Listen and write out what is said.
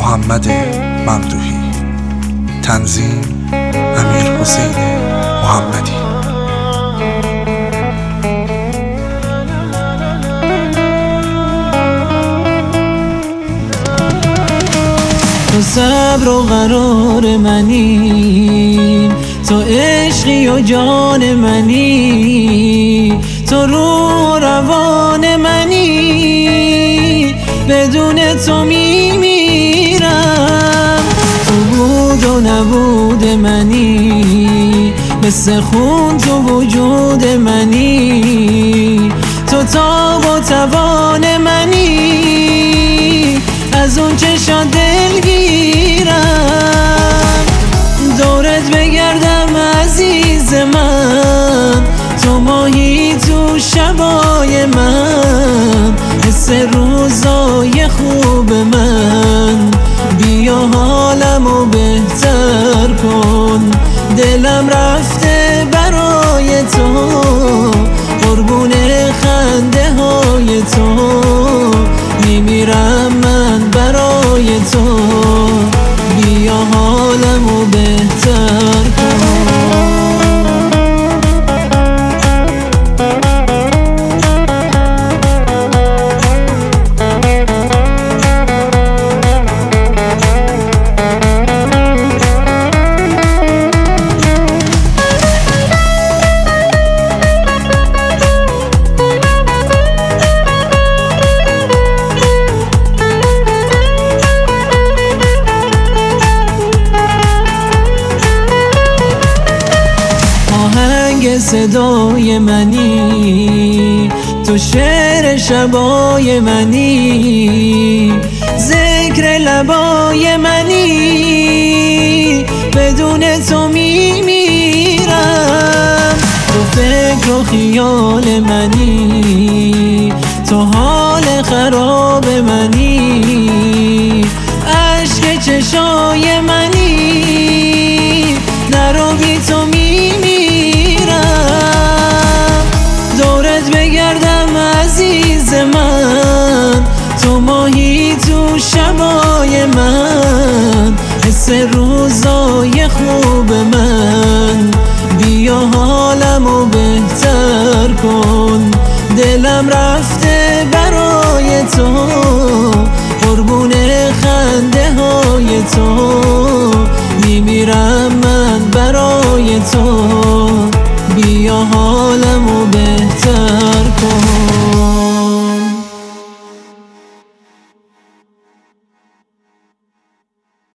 محمد ممدوحی. تنظیم امیرحسین محمدی. تو صبر و قرار منی، تو عشقی و جان منی، تو روح و روان منی، بدون تو میمیرم. تو بود و نبود منی، مثل خون تو وجود منی، تو تاب و توان منی، از اون چشات دلگیرم. دورت بگردم عزیز من، تو ماهی تو شبای من، مثل روزای خوب من. بیا حالمو بهتر کن، دلم رفته برای تو، قربون خنده های تو میمیرم من برای تو. بیا حالمو بهتر کن. صدای منی، تو شعر شبای منی، ذکر لبای منی، بدون تو میمیرم. تو فکر و خیال منی، تو حال خراب منی، عشق چشای منی، نرو بی تو بگردم عزیز من، تو ماهی تو شبای من، مثل روزای خوب من. بیا حالمو بهتر کن، دلم رفت